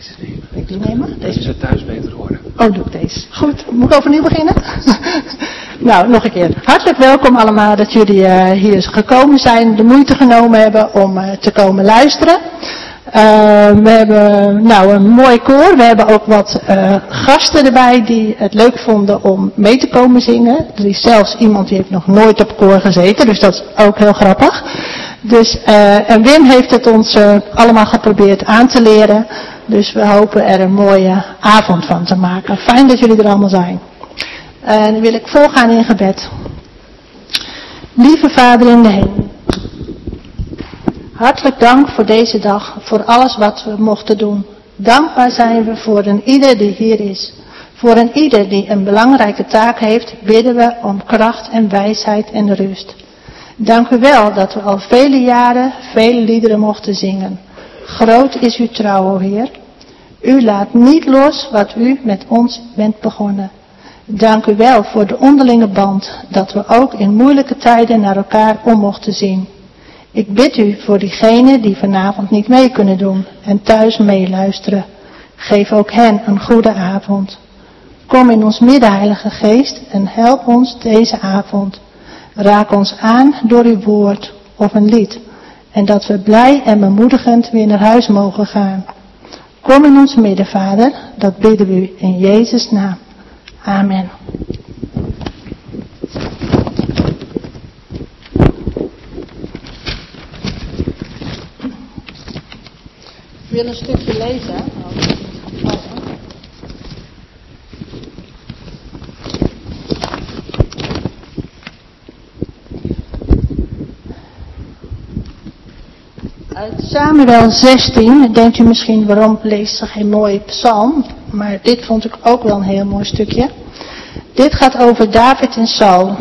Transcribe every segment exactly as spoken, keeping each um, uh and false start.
deze nemen. Wil ik die nemen? Deze zou thuis beter horen. Oh, doe ik deze. Goed, moet ik overnieuw beginnen? Nou, nog een keer. Hartelijk welkom allemaal dat jullie uh, hier gekomen zijn, de moeite genomen hebben om uh, te komen luisteren. Uh, we hebben nou een mooi koor. We hebben ook wat uh, gasten erbij die het leuk vonden om mee te komen zingen. Er is zelfs iemand die heeft nog nooit op koor gezeten, dus dat is ook heel grappig. Dus, uh, en Wim heeft het ons uh, allemaal geprobeerd aan te leren. Dus we hopen er een mooie avond van te maken. Fijn dat jullie er allemaal zijn. En uh, dan wil ik voorgaan in gebed. Lieve Vader in de hemel. Hartelijk dank voor deze dag, voor alles wat we mochten doen. Dankbaar zijn we voor een ieder die hier is. Voor een ieder die een belangrijke taak heeft, bidden we om kracht en wijsheid en rust. Dank u wel dat we al vele jaren vele liederen mochten zingen. Groot is uw trouw, o Heer. U laat niet los wat u met ons bent begonnen. Dank u wel voor de onderlinge band, dat we ook in moeilijke tijden naar elkaar om mochten zien. Ik bid u voor diegenen die vanavond niet mee kunnen doen en thuis meeluisteren. Geef ook hen een goede avond. Kom in ons midden, Heilige Geest, en help ons deze avond. Raak ons aan door uw woord of een lied. En dat we blij en bemoedigend weer naar huis mogen gaan. Kom in ons midden, Vader, dat bidden we u in Jezus' naam. Amen. Ik wil een stukje lezen. Uit Samuel zestien, denkt u misschien waarom leest ze geen mooie psalm, maar dit vond ik ook wel een heel mooi stukje. Dit gaat over David en Saul.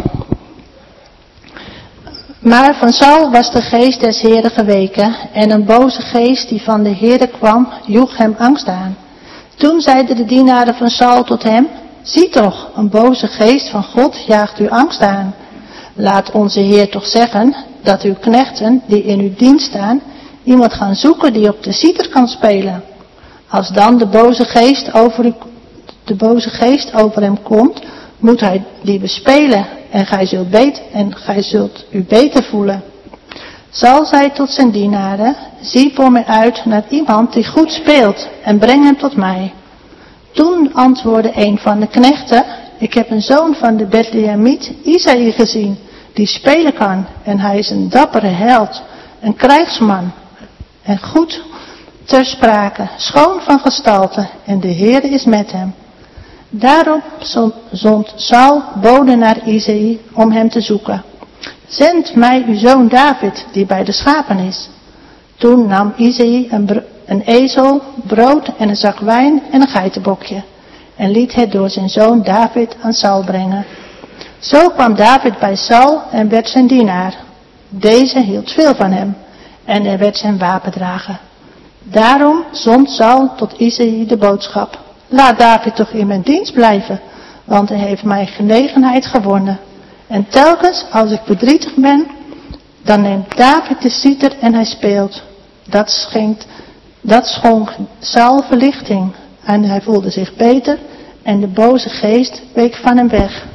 Maar van Saul was de geest des Heeren geweken en een boze geest die van de Heere kwam, joeg hem angst aan. Toen zeiden de dienaren van Saul tot hem, zie toch, een boze geest van God jaagt u angst aan. Laat onze Heer toch zeggen dat uw knechten die in uw dienst staan, iemand gaan zoeken die op de citer kan spelen. Als dan de boze geest over, u, de boze geest over hem komt, moet hij die bespelen en gij zult, beet, en gij zult u beter voelen. Saul zei tot zijn dienaren, zie voor mij uit naar iemand die goed speelt en breng hem tot mij. Toen antwoordde een van de knechten, ik heb een zoon van de Bethlehemiet, Isaïe gezien, die spelen kan en hij is een dappere held, een krijgsman en goed ter sprake, schoon van gestalte en de Heer is met hem. Daarop zond Saul boden naar Isaïe om hem te zoeken. Zend mij uw zoon David, die bij de schapen is. Toen nam Isaïe een, een ezel, brood en een zak wijn en een geitenbokje. En liet het door zijn zoon David aan Saul brengen. Zo kwam David bij Saul en werd zijn dienaar. Deze hield veel van hem en hij werd zijn wapendrager. Daarom zond Saul tot Isaïe de boodschap. Laat David toch in mijn dienst blijven, want hij heeft mijn genegenheid gewonnen. En telkens als ik verdrietig ben, dan neemt David de citer en hij speelt. Dat, schenkt, dat schonk Saul verlichting en hij voelde zich beter en de boze geest week van hem weg.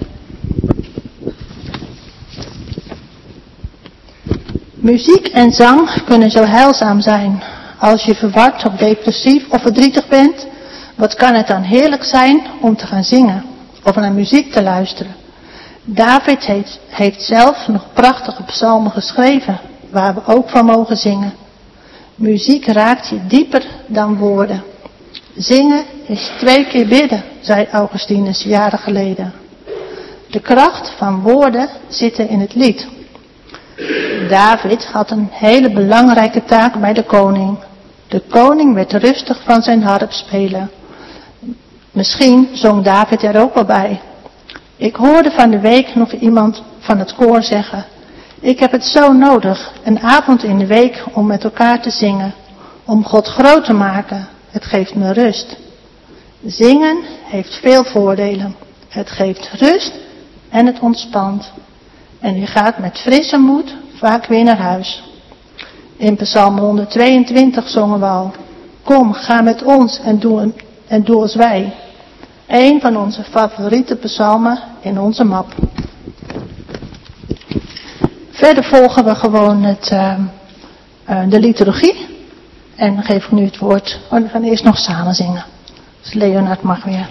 Muziek en zang kunnen zo heilzaam zijn. Als je verward of depressief of verdrietig bent, wat kan het dan heerlijk zijn om te gaan zingen of naar muziek te luisteren. David heeft, heeft zelf nog prachtige psalmen geschreven, waar we ook van mogen zingen. Muziek raakt je dieper dan woorden. Zingen is twee keer bidden, zei Augustinus jaren geleden. De kracht van woorden zit in het lied. David had een hele belangrijke taak bij de koning. De koning werd rustig van zijn harp spelen. Misschien zong David er ook wel bij. Ik hoorde van de week nog iemand van het koor zeggen, ik heb het zo nodig, een avond in de week om met elkaar te zingen, om God groot te maken. Het geeft me rust. Zingen heeft veel voordelen. Het geeft rust en het ontspant. En u gaat met frisse moed vaak weer naar huis. In Psalm honderdtweeëntwintig zongen we al, Kom, ga met ons en doe, en doe als wij. Een van onze favoriete psalmen in onze map. Verder volgen we gewoon het, uh, uh, de liturgie. En dan geef ik nu het woord. Oh, we gaan eerst nog samen zingen. Dus Leonard mag weer.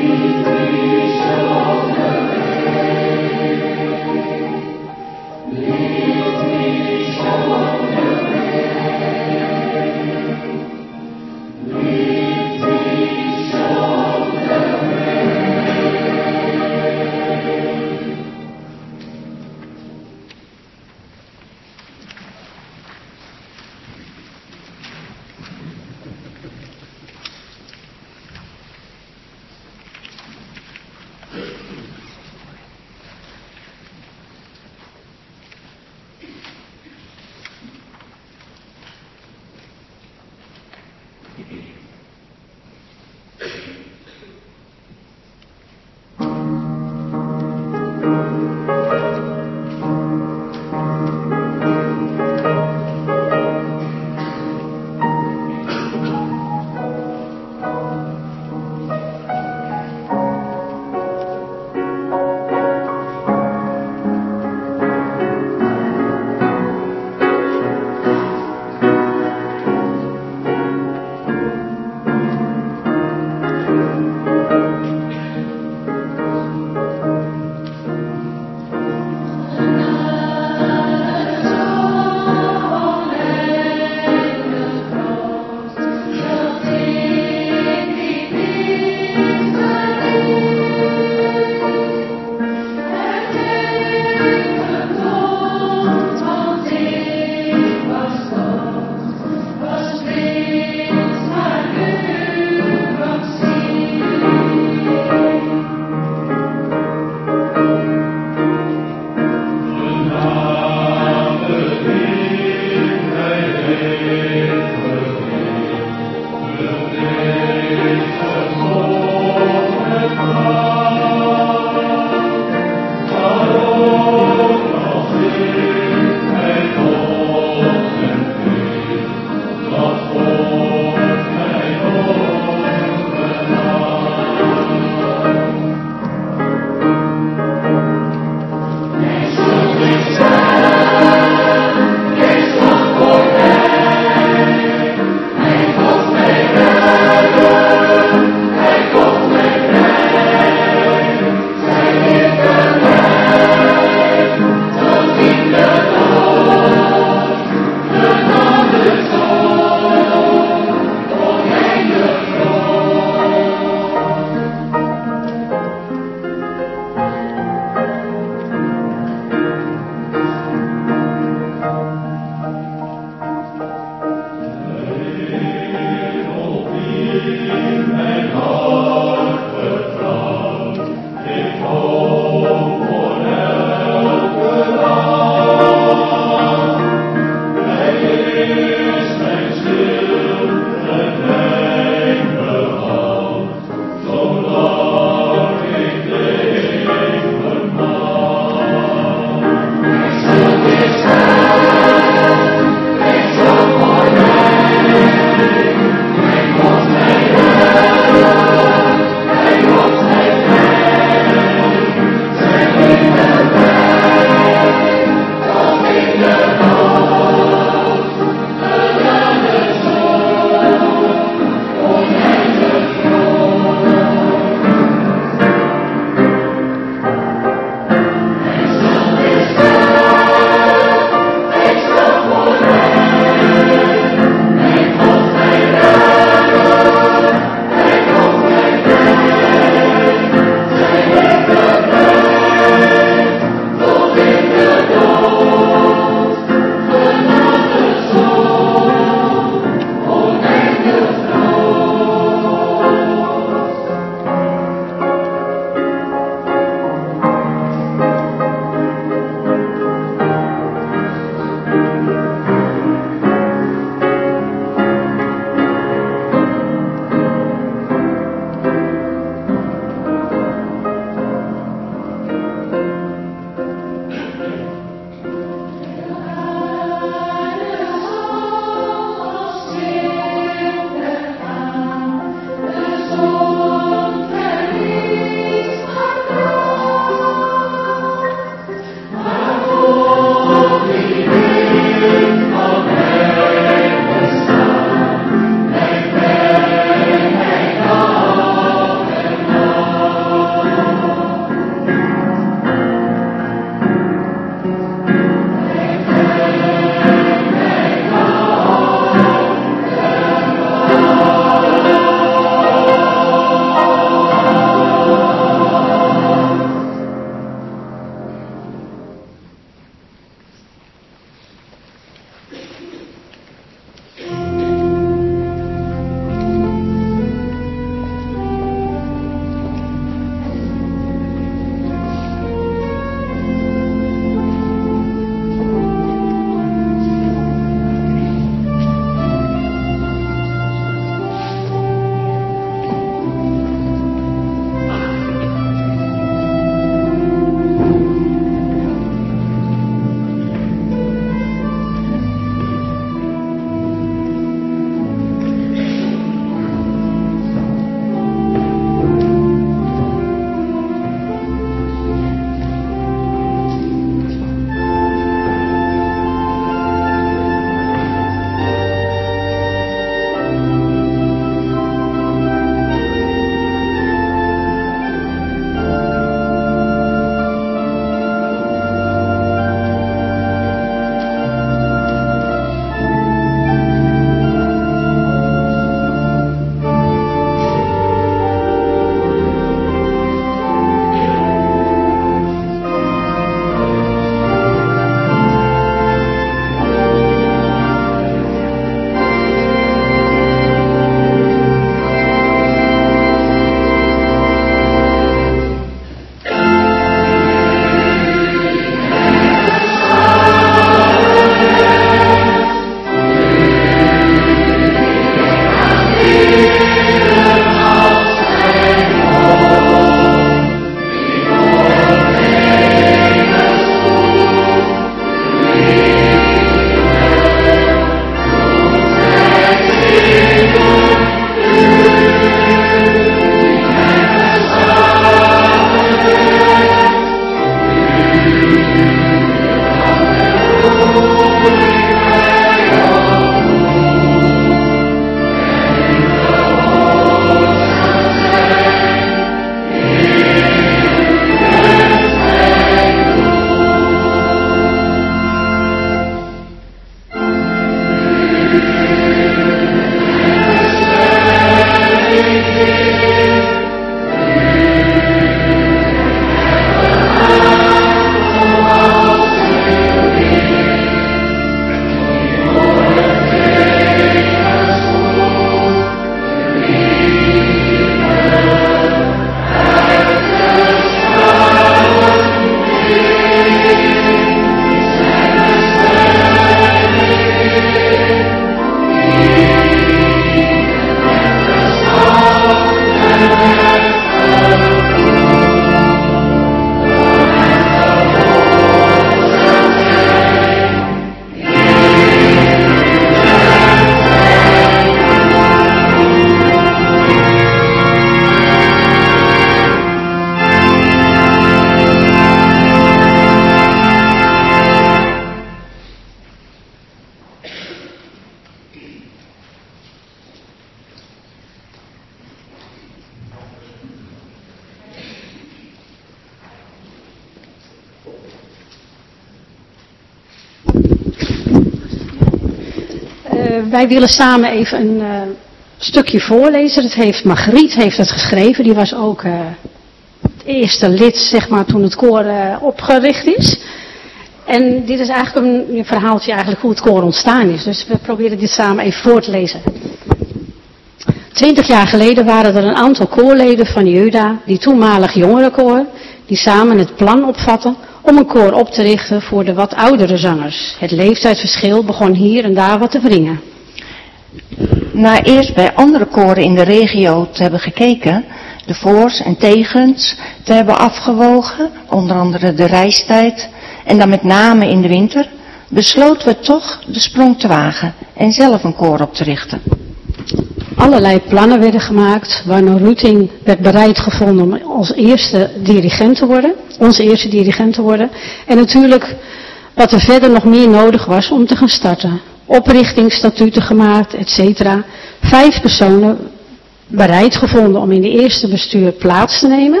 wij willen samen even een uh, stukje voorlezen. Dat heeft Margriet heeft het geschreven. Die was ook uh, het eerste lid, zeg maar, toen het koor uh, opgericht is. En dit is eigenlijk een, een verhaaltje eigenlijk hoe het koor ontstaan is. Dus we proberen dit samen even voor te lezen. Twintig jaar geleden waren er een aantal koorleden van Juda, die toenmalig jongerenkoor, die samen het plan opvatten om een koor op te richten voor de wat oudere zangers. Het leeftijdsverschil begon hier en daar wat te wringen. Na eerst bij andere koren in de regio te hebben gekeken, de voor's en tegens te hebben afgewogen, onder andere de reistijd, en dan met name in de winter, besloten we toch de sprong te wagen en zelf een koor op te richten. Allerlei plannen werden gemaakt, waarna Ruting werd bereid gevonden om als eerste dirigent te worden, onze eerste dirigent te worden. En natuurlijk wat er verder nog meer nodig was om te gaan starten. Oprichtingsstatuten gemaakt, et cetera. Vijf personen bereid gevonden om in de eerste bestuur plaats te nemen.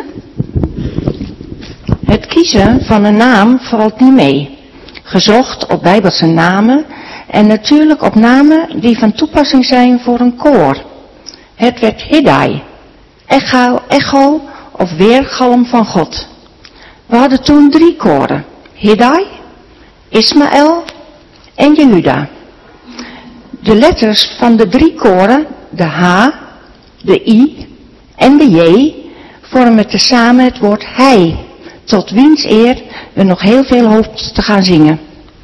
Het kiezen van een naam valt niet mee. Gezocht op bijbelse namen en natuurlijk op namen die van toepassing zijn voor een koor. Het werd Hiddai, echo, echo of weergalm van God. We hadden toen drie koren. Hiddai, Ismaël en Jehuda. De letters van de drie koren, de H, de I en de J, vormen tezamen het woord Hij, tot wiens eer we nog heel veel hopen te gaan zingen.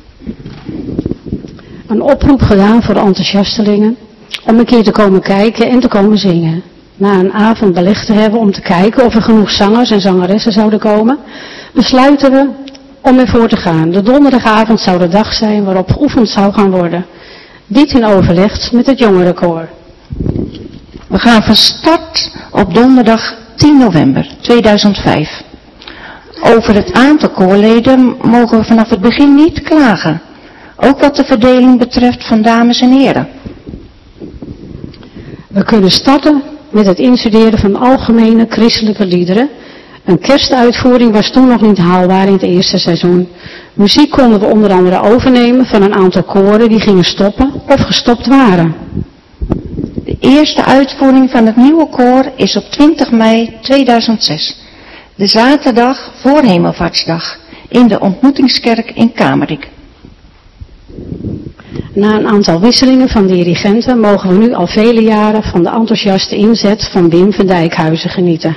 Een oproep gedaan voor de enthousiastelingen om een keer te komen kijken en te komen zingen. Na een avond belegd te hebben om te kijken of er genoeg zangers en zangeressen zouden komen, besluiten we om ervoor te gaan. De donderdagavond zou de dag zijn waarop geoefend zou gaan worden. Dit in overleg met het jongerenkoor. We gaan van start op donderdag tien november tweeduizend vijf. Over het aantal koorleden mogen we vanaf het begin niet klagen. Ook wat de verdeling betreft van dames en heren. We kunnen starten met het instuderen van algemene christelijke liederen. Een kerstuitvoering was toen nog niet haalbaar in het eerste seizoen. Muziek konden we onder andere overnemen van een aantal koren die gingen stoppen of gestopt waren. De eerste uitvoering van het nieuwe koor is op twintig mei tweeduizend zes. De zaterdag voor Hemelvaartsdag in de ontmoetingskerk in Kamerik. Na een aantal wisselingen van dirigenten mogen we nu al vele jaren van de enthousiaste inzet van Wim van Dijkhuizen genieten.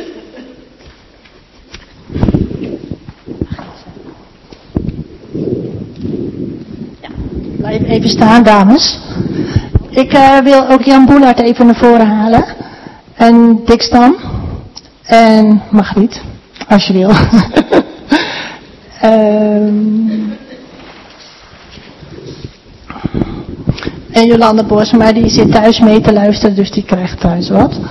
Ja, blijf even staan, dames. Ik uh, wil ook Jan Boelaert even naar voren halen. En Dick Stam. En Margriet, als je wil. um, en Jolanda Bos, maar die zit thuis mee te luisteren, dus die krijgt thuis wat.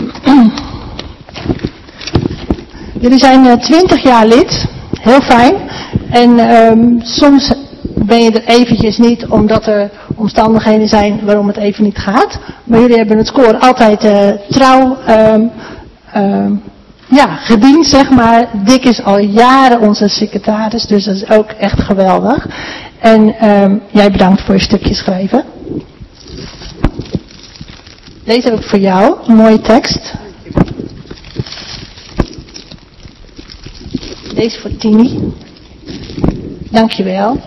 Jullie zijn twintig jaar lid, heel fijn. En um, soms ben je er eventjes niet, omdat er omstandigheden zijn waarom het even niet gaat. Maar jullie hebben het koor altijd uh, trouw um, um, ja, gediend, zeg maar. Dick is al jaren onze secretaris, dus dat is ook echt geweldig. En um, jij bedankt voor je stukje schrijven. Deze ook voor jou, een mooie tekst. Deze voor Tini. Dankjewel.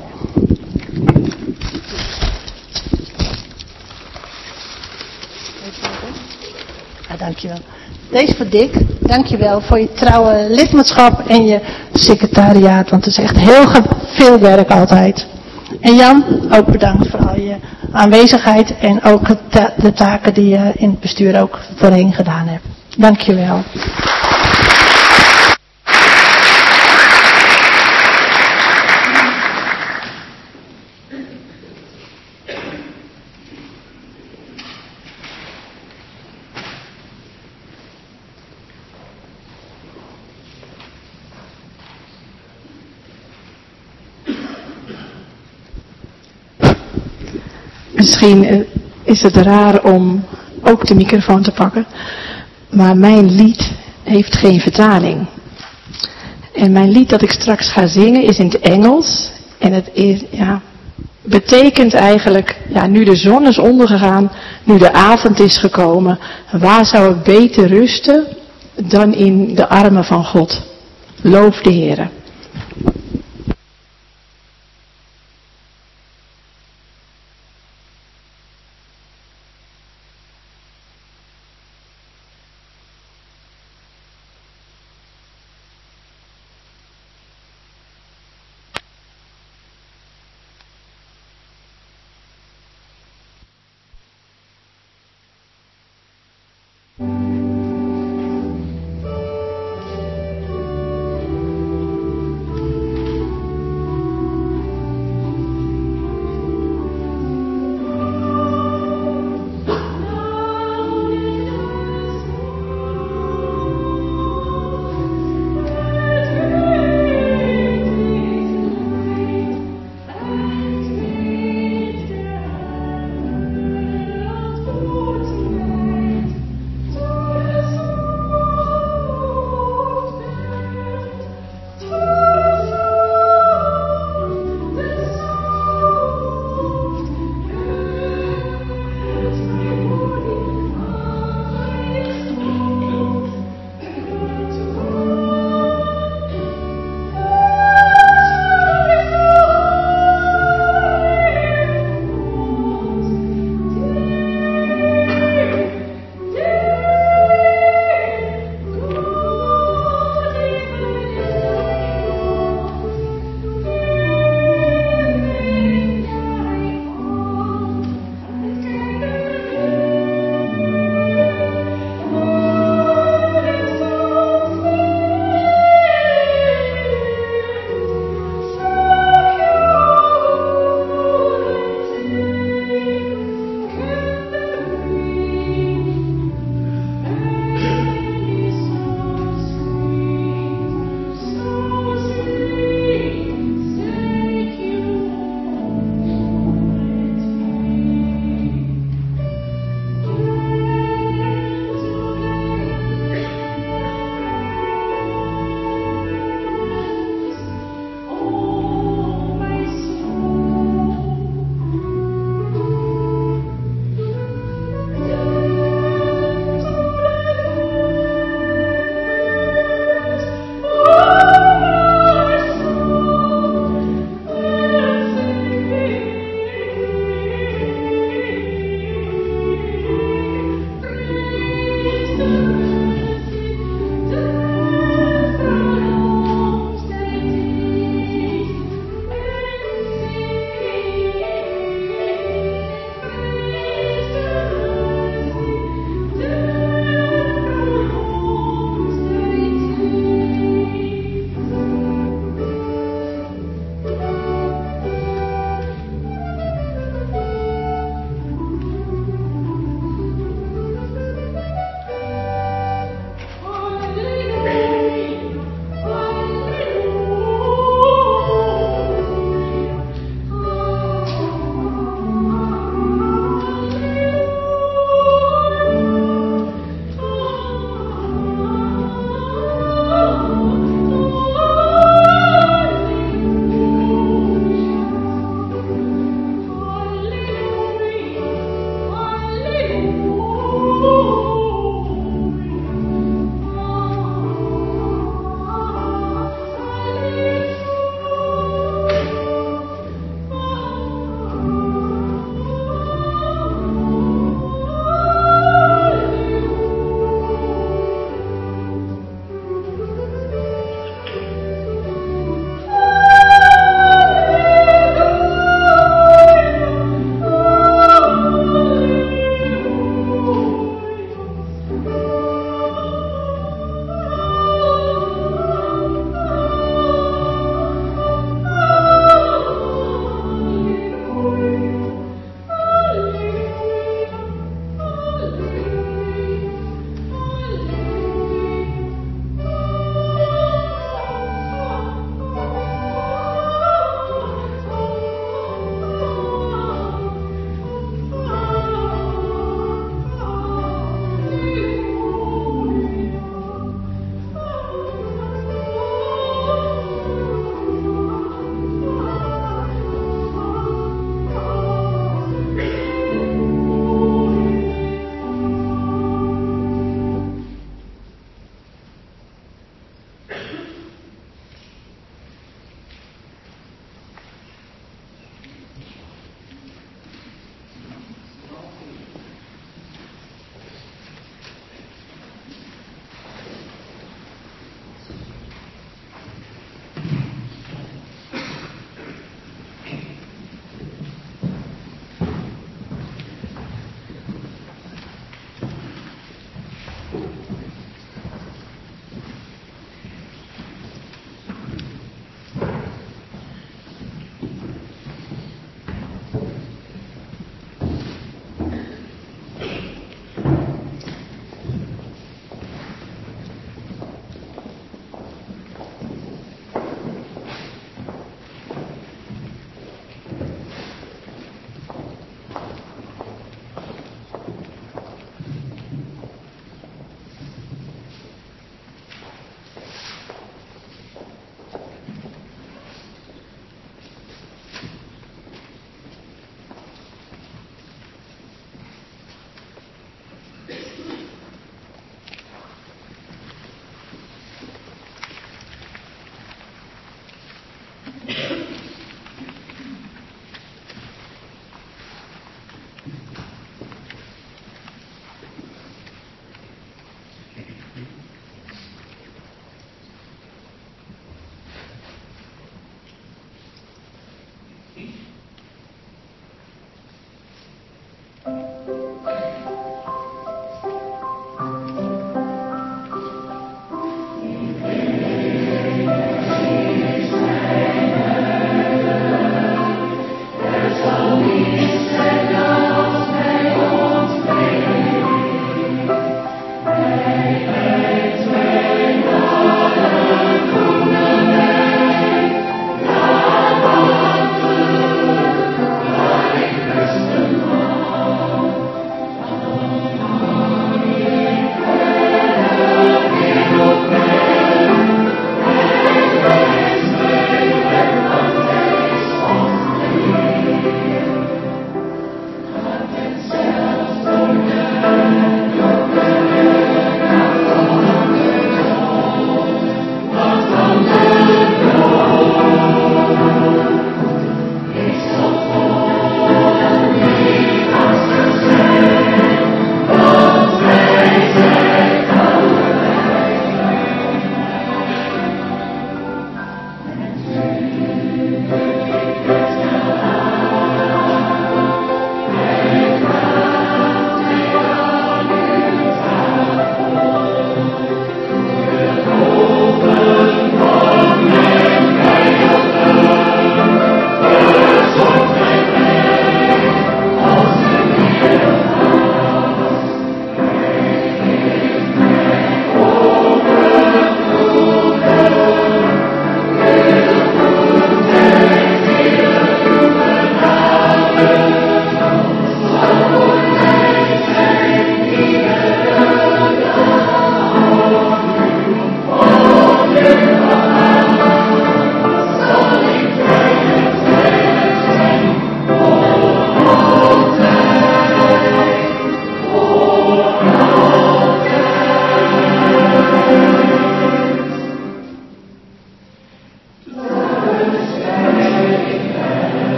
Ja, dankjewel. Deze voor Dick. Dankjewel voor je trouwe lidmaatschap en je secretariaat. Want het is echt heel veel werk altijd. En Jan, ook bedankt voor al je aanwezigheid. En ook de taken die je in het bestuur ook voorheen gedaan hebt. Dankjewel. Misschien is het raar om ook de microfoon te pakken, maar mijn lied heeft geen vertaling. En mijn lied dat ik straks ga zingen is in het Engels. En het is, ja, betekent eigenlijk, ja, nu de zon is ondergegaan, nu de avond is gekomen, waar zou ik beter rusten dan in de armen van God? Loof de Heere.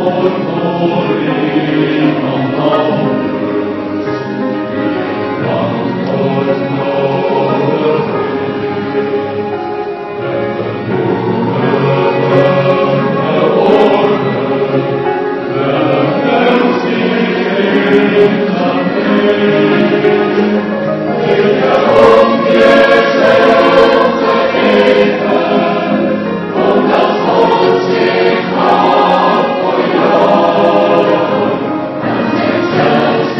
Zelfs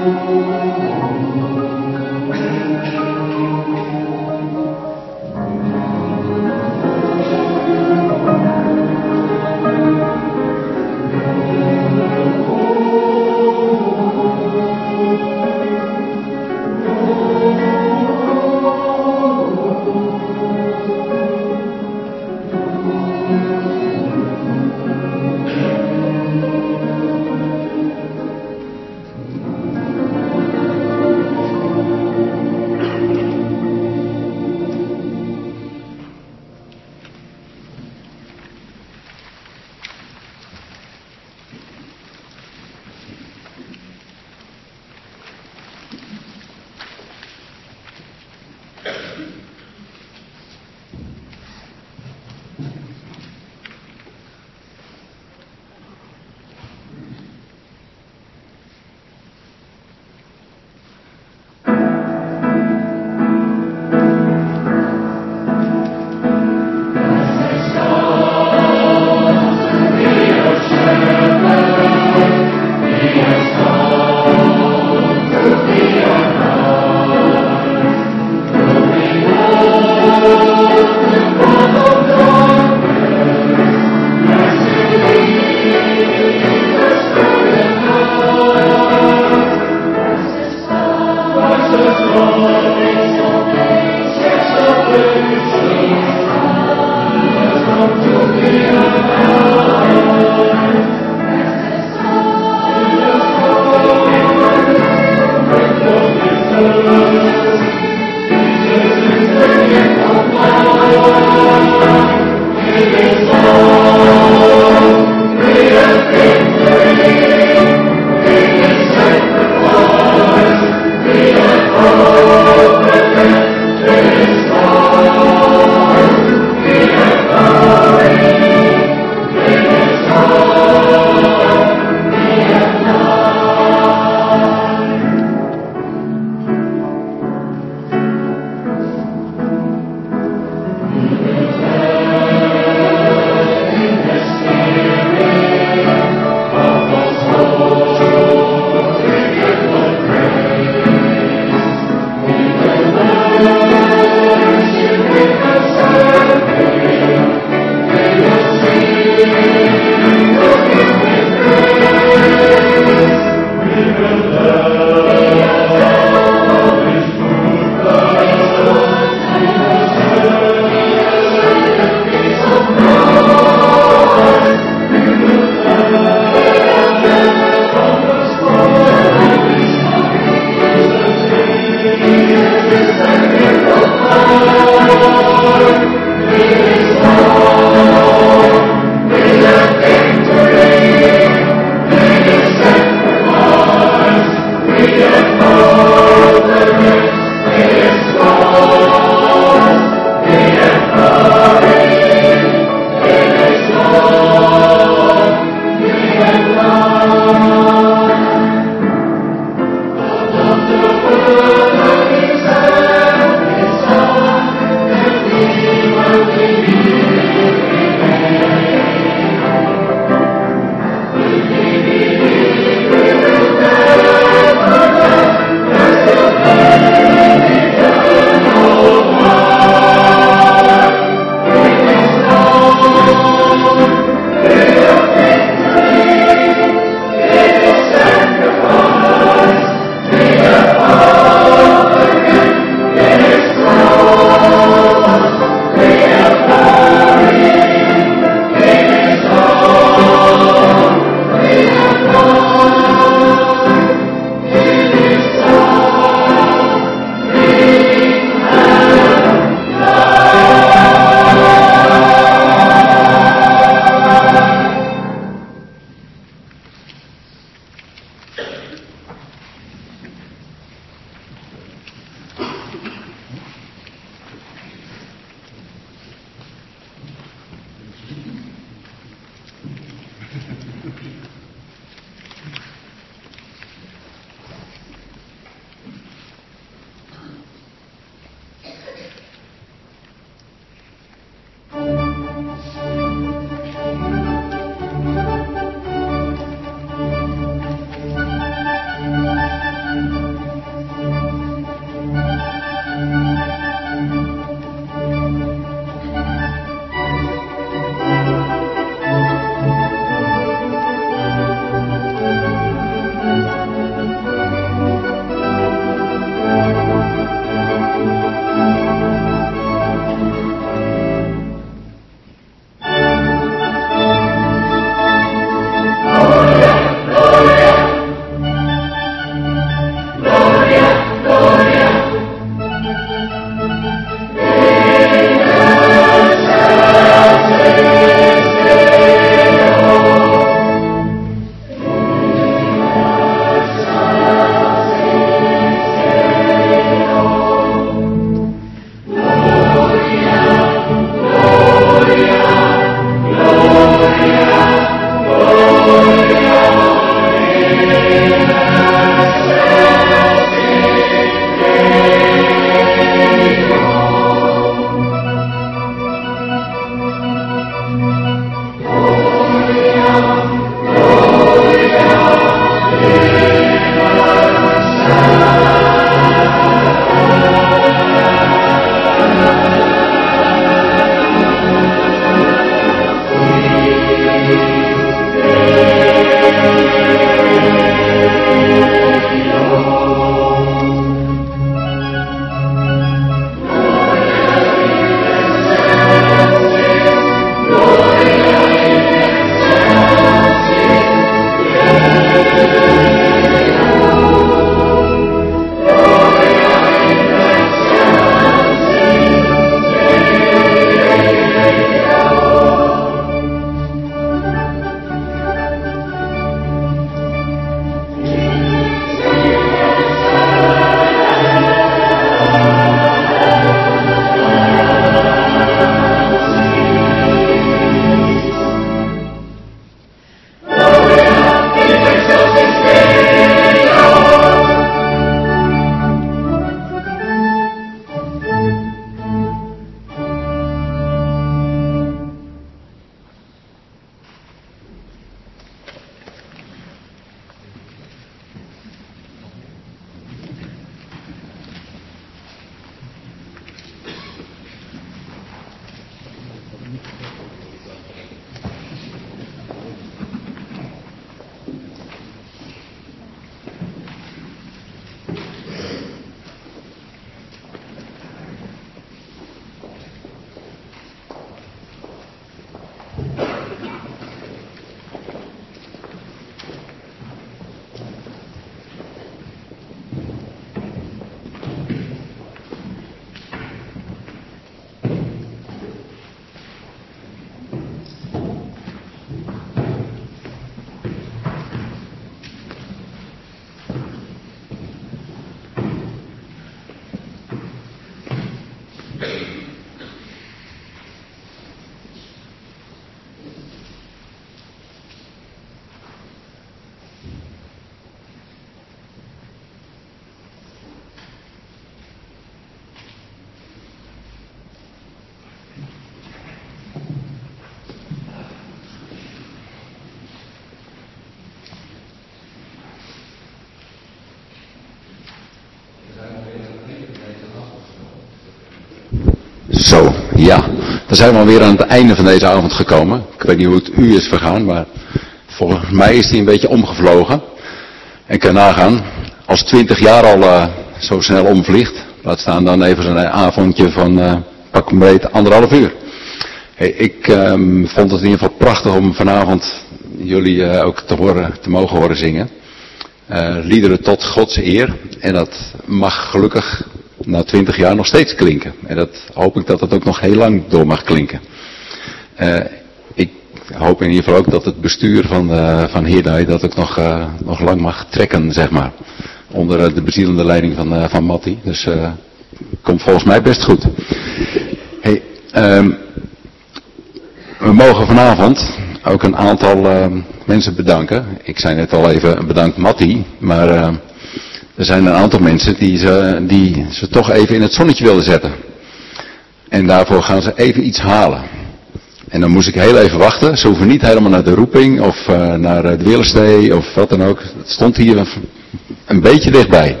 Zo, ja. Dan zijn we alweer aan het einde van deze avond gekomen. Ik weet niet hoe het u is vergaan, maar volgens mij is die een beetje omgevlogen. En kan nagaan, als twintig jaar al uh, zo snel omvliegt, laat staan dan even zo'n avondje van uh, pak een breed anderhalf uur. Hey, ik um, vond het in ieder geval prachtig om vanavond jullie uh, ook te, horen, te mogen horen zingen. Uh, liederen tot Gods eer. En dat mag gelukkig na twintig jaar nog steeds klinken. En dat hoop ik dat het ook nog heel lang door mag klinken. Uh, ik hoop in ieder geval ook dat het bestuur van, uh, van Hirdai dat ook nog, uh, nog lang mag trekken, zeg maar. Onder uh, de bezielende leiding van, uh, van Matti. Dus uh, komt volgens mij best goed. Hey, um, we mogen vanavond ook een aantal uh, mensen bedanken. Ik zei net al even bedankt Matti, maar uh, er zijn een aantal mensen die ze, die ze toch even in het zonnetje wilden zetten. En daarvoor gaan ze even iets halen. En dan moest ik heel even wachten. Ze hoeven niet helemaal naar de roeping of uh, naar de Willestee of wat dan ook. Het stond hier een, een beetje dichtbij.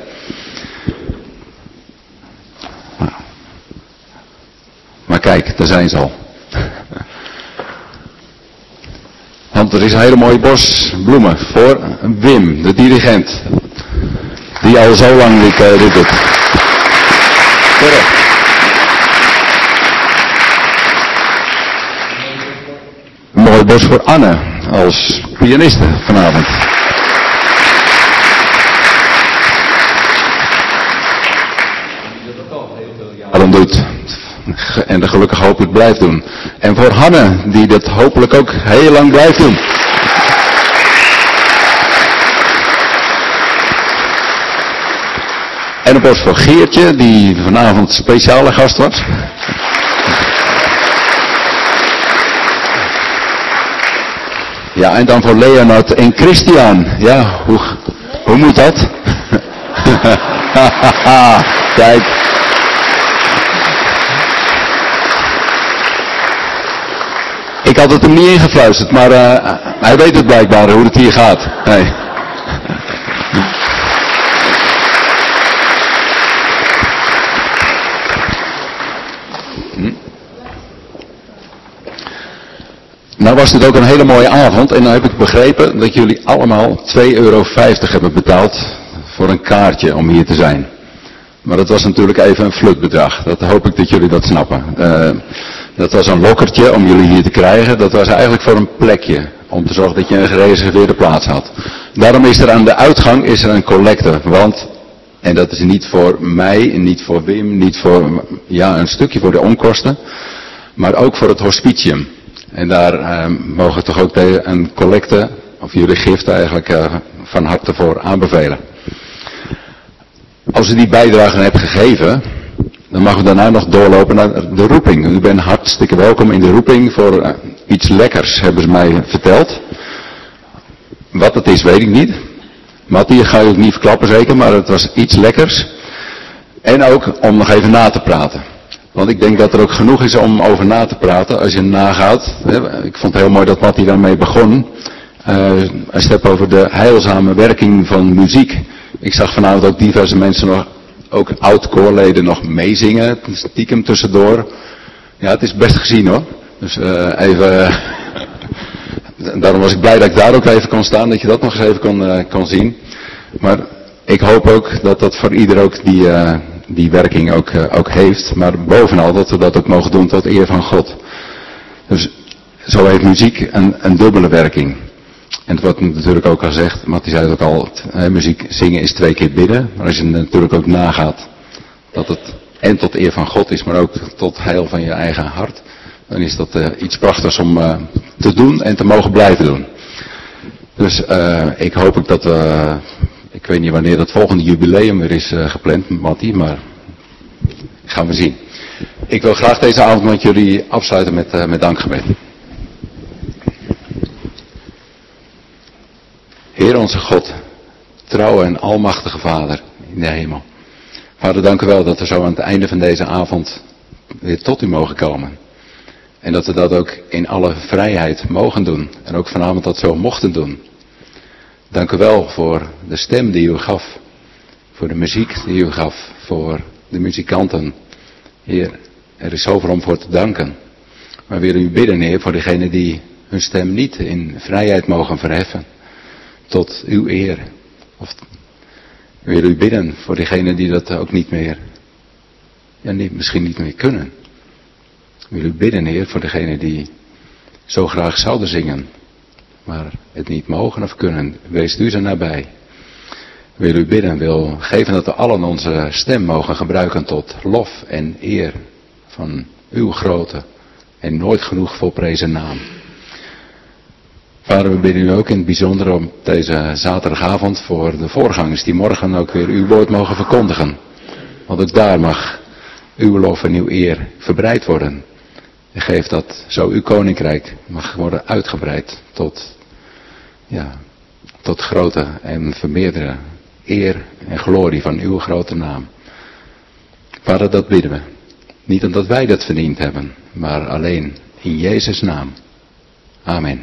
Nou. Maar kijk, daar zijn ze al. Want er is een hele mooie bos bloemen voor Wim, de dirigent. Die al zo lang dit, uh, dit doet. Correct. Een mooi bos voor Anne, als pianiste vanavond. Jaren doet. En dat gelukkig hopelijk blijft doen. En voor Hanne, die dat hopelijk ook heel lang blijft doen. En een bos voor Geertje, die vanavond speciale gast was. Ja, en dan voor Leonard en Christian. Ja, hoe, hoe moet dat? Kijk. Ik had het hem niet ingefluisterd, maar uh, hij weet het blijkbaar hoe het hier gaat. Nee. Hm. Nou was dit ook een hele mooie avond en nou heb ik begrepen dat jullie allemaal twee euro vijftig hebben betaald voor een kaartje om hier te zijn. Maar dat was natuurlijk even een flutbedrag. Dat hoop ik dat jullie dat snappen. Uh, dat was een lokkertje om jullie hier te krijgen. Dat was eigenlijk voor een plekje. Om te zorgen dat je een gereserveerde plaats had. Daarom is er aan de uitgang is er een collecte. Want, en dat is niet voor mij, niet voor Wim, niet voor, ja, een stukje voor de onkosten. Maar ook voor het hospitium. En daar uh, mogen toch ook de, een collecte, of jullie gift eigenlijk, uh, van harte voor aanbevelen. Als u die bijdrage hebt gegeven, dan mag u daarna nog doorlopen naar de roeping. U bent hartstikke welkom in de roeping voor uh, iets lekkers, hebben ze mij verteld. Wat het is, weet ik niet. Mattie, ga je ook niet verklappen zeker, maar het was iets lekkers. En ook om nog even na te praten. Want ik denk dat er ook genoeg is om over na te praten als je nagaat. Ik vond het heel mooi dat Mattie daarmee begon. Uh, een stap over de heilzame werking van muziek. Ik zag vanavond ook diverse mensen nog, ook oud-koorleden nog meezingen, stiekem tussendoor. Ja, het is best gezien hoor. Dus uh, even, daarom was ik blij dat ik daar ook even kon staan, dat je dat nog eens even kon, uh, kon zien. Maar ik hoop ook dat dat voor ieder ook die, uh, die werking ook, uh, ook heeft. Maar bovenal dat we dat ook mogen doen tot eer van God. Dus zo heeft muziek een, een dubbele werking. En het wordt natuurlijk ook al gezegd, Mattie zei het ook al, hè, muziek zingen is twee keer bidden. Maar als je natuurlijk ook nagaat dat het en tot eer van God is, maar ook tot heil van je eigen hart. Dan is dat uh, iets prachtigs om uh, te doen en te mogen blijven doen. Dus uh, ik hoop ook dat, uh, ik weet niet wanneer dat volgende jubileum weer is uh, gepland, Mattie, maar gaan we zien. Ik wil graag deze avond met jullie afsluiten met, uh, met dankgebed. Heer onze God, trouwe en almachtige Vader in de hemel. Vader, dank u wel dat we zo aan het einde van deze avond weer tot u mogen komen. En dat we dat ook in alle vrijheid mogen doen. En ook vanavond dat zo mochten doen. Dank u wel voor de stem die u gaf. Voor de muziek die u gaf. Voor de muzikanten. Heer, er is zoveel om voor te danken. Maar we willen u bidden, Heer, voor degenen die hun stem niet in vrijheid mogen verheffen. Tot uw eer. Of we willen u bidden voor degenen die dat ook niet meer, ja, niet, misschien niet meer kunnen. We willen u bidden, Heer, voor degenen die zo graag zouden zingen, maar het niet mogen of kunnen. Wees u ze nabij. We willen u bidden, wil geven dat we allen onze stem mogen gebruiken tot lof en eer van uw grote en nooit genoeg volprezen naam. Vader, we bidden u ook in het bijzonder op deze zaterdagavond voor de voorgangers die morgen ook weer uw woord mogen verkondigen. Want ook daar mag uw lof en uw eer verbreid worden. En geef dat zo uw koninkrijk mag worden uitgebreid tot, ja, tot grote en vermeerderde eer en glorie van uw grote naam. Vader, dat bidden we. Niet omdat wij dat verdiend hebben, maar alleen in Jezus' naam. Amen.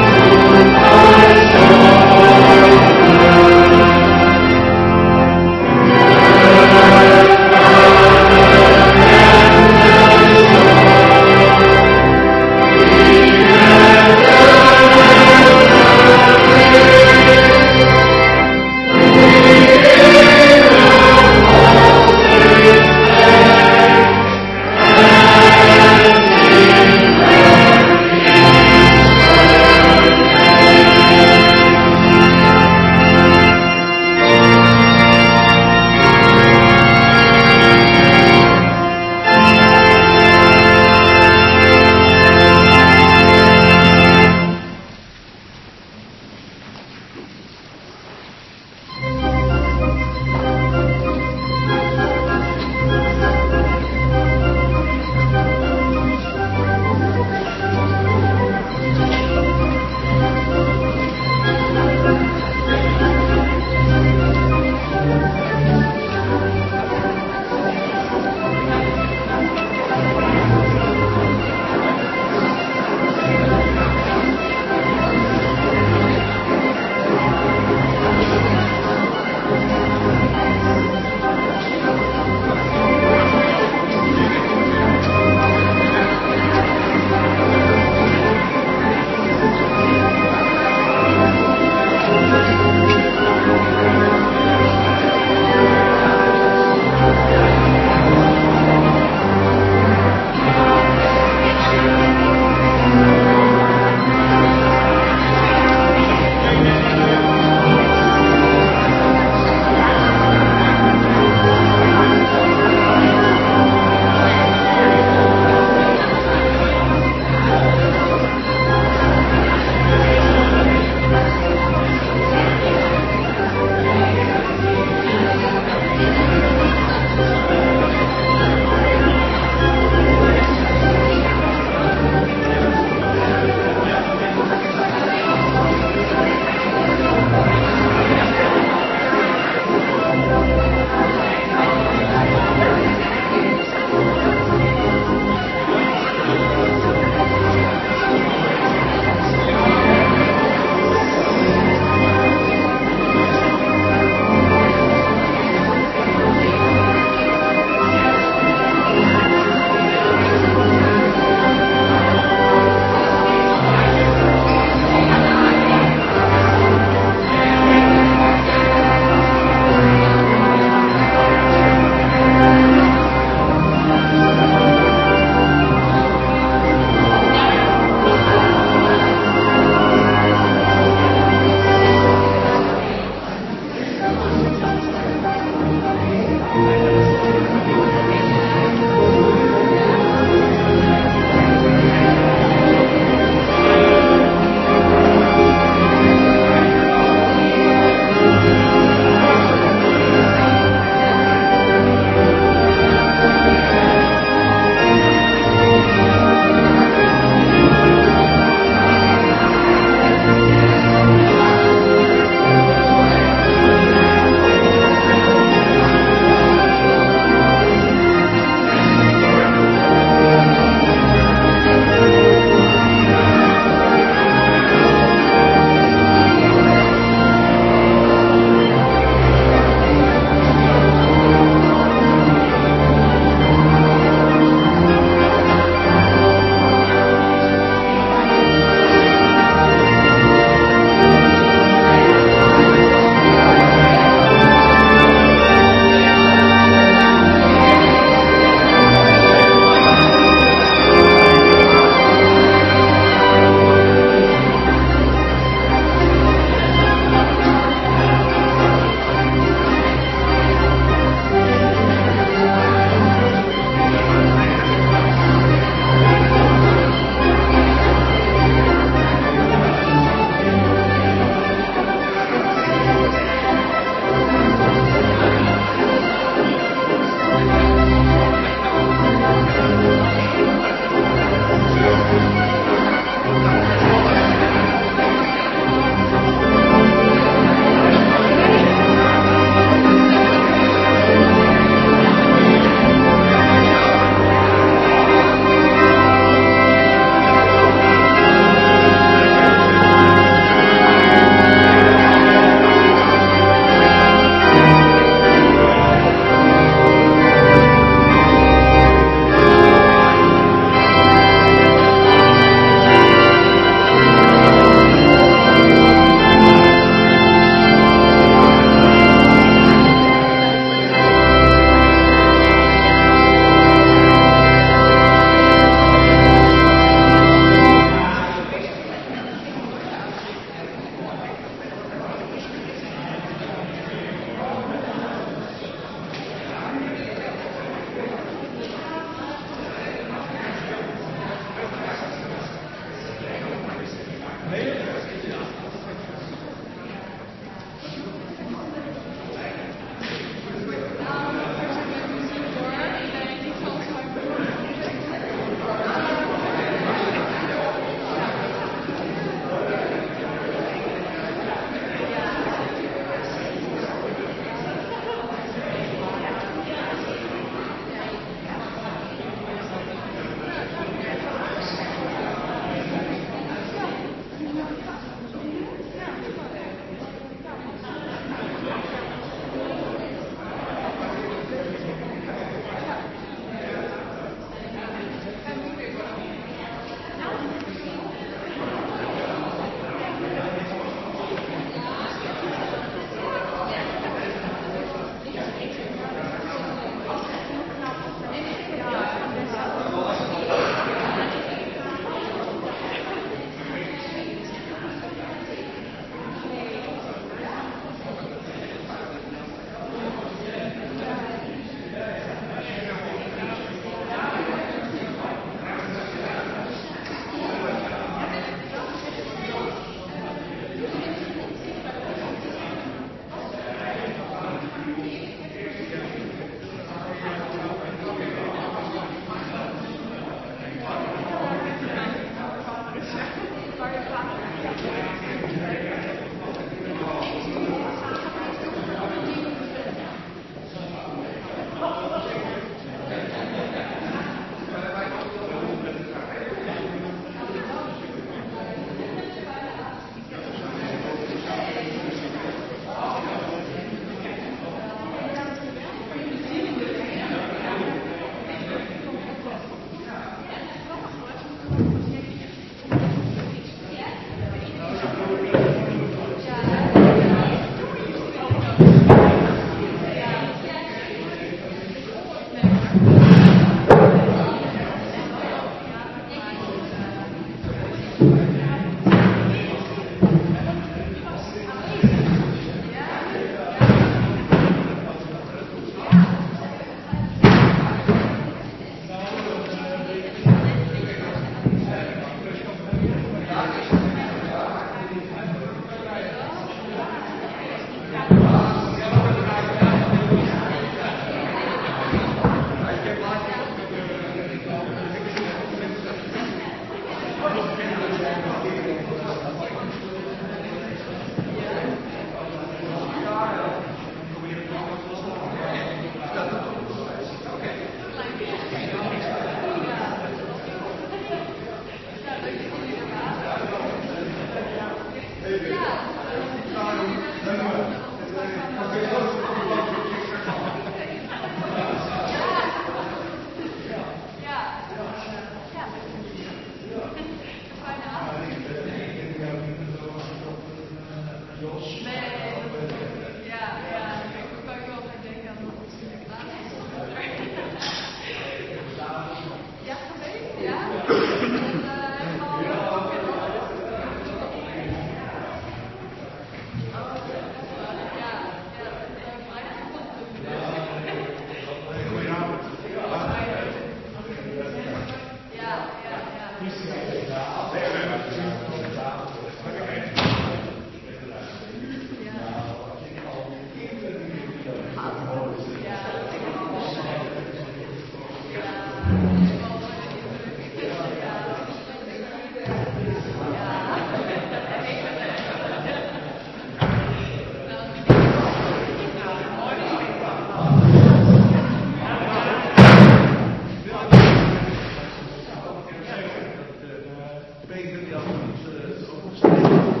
Peter, die had iets uh,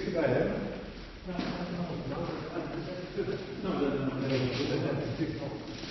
erbij hebben. Nou, dat is